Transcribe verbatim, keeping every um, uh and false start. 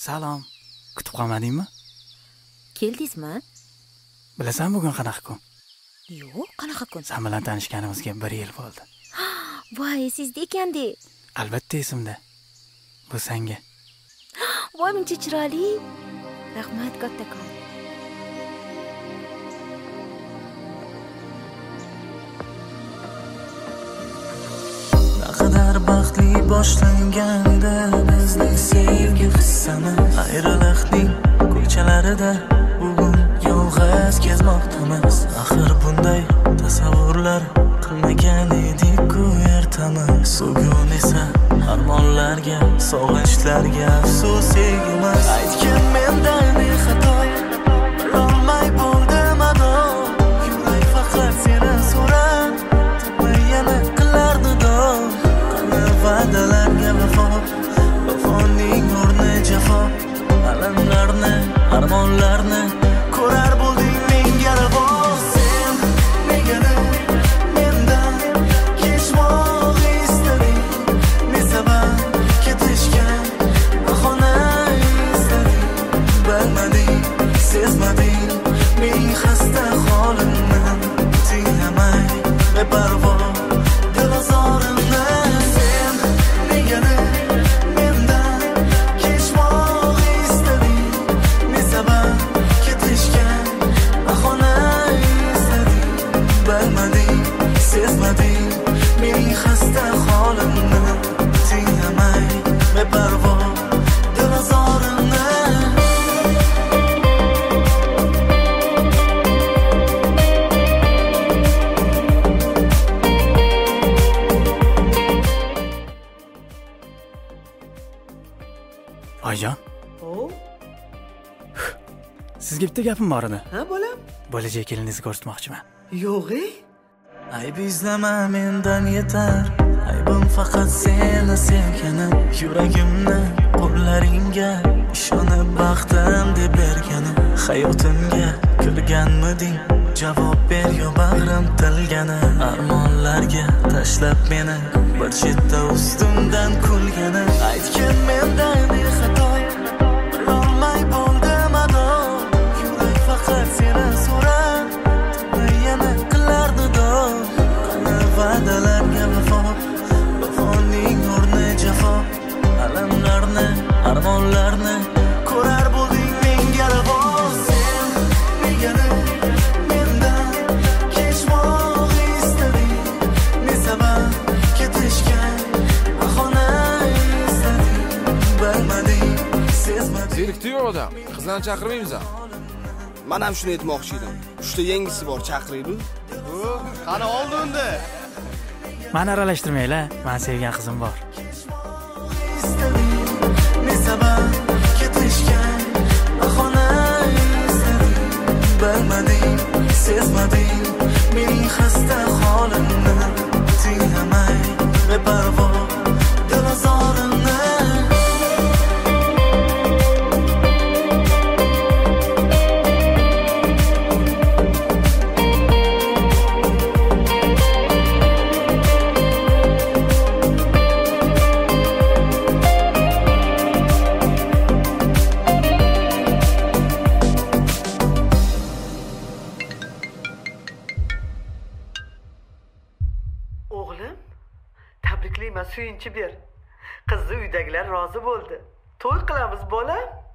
Salom. Kutib qolmadingmi? Keldingizmi? Bilasan bugun qanaqa kun? Yo'q, qanaqa kun? Sen bilan tanishganimizga bir yil bo'ldi. Voy, esingizda ekandi. Albatta esimda. Bu senga. Voy, buncha chiroyli. Rahmat kattakon. Naqadar baxtli boshlanganda bizning sevgi qissamiz, ayriliqning ko'chalarida bugun yolg'iz kezmoqdamiz. Axir bunday tasavvurlar qilmagan edik-ku ertamiz. Bugun esa armonlarga, sog'inchlarga afsus egiz. Aytgan mendan ne xato, bilolmay bo'ldim ado. Yurak faqat seni so'rar, yana qilardi dom. Qani va'dalarga vafo, vafoning o'rni jafo. Alamlarni, armonlarni ko'rar bo'lding menga ravo. Sen negadir mendan kechmoq istading? Ne sabab ketishga bahona istading? Bilmading, sezmading mening xasta holimni, tinglamay beparvo dilozorimni. Sen negadir mendan kechmoq istading? Ne sabab ketishga bahona istading? Bilmading, sezmading mening xasta holimni, tinglamay beparvo dilozorimni. Oyijon, O, sizga bitta gapim bor edi. ha bolam? Bo'lajak keliningizni ko'rsatmoqchiman. Yo'q-e. Ayb izlama mendan yetar, aybim faqat seni sevganim. Yuragimni qo'llaringga ishonib baxtim deb berganim. Hayotimga kirganmiding? Javob ber yo bag'rim tilgani. Armonlarga tashlab meni bir chetda ustimdan kulgani. Aytgan mendan ne xato, bilolmay bo'ldim ado. Yurak faqat seni so'rar, yana qilardi dom. Qani va'dalarga vafo, vafoning o'rni jafo. Alamlarni, armonlarni ko'rar bo'lding menga ravo. Sen negadir mendan kechmoq istading? Ne sabab ketishga bahona istading? Bilmading, sezmading. Zerikdi-yu odam. Qizlarni chaqirmaymiz ham. Men ham shuni aytmoqchi edim. Uchta yangisi bor, chaqiraylik. Qani oldi unda. Meni aralashtirmanglar. Men sevgan qizim bor. Ne sabab ketishga bahona istading? Bilmading, sezmading mening xasta holimni, tinglamay beparvo dilozorimni. O'g'lim, tabriklayman, suyunchi ber. Qizni uydagilar rozi bo'ldi. To'y qilamiz bolam.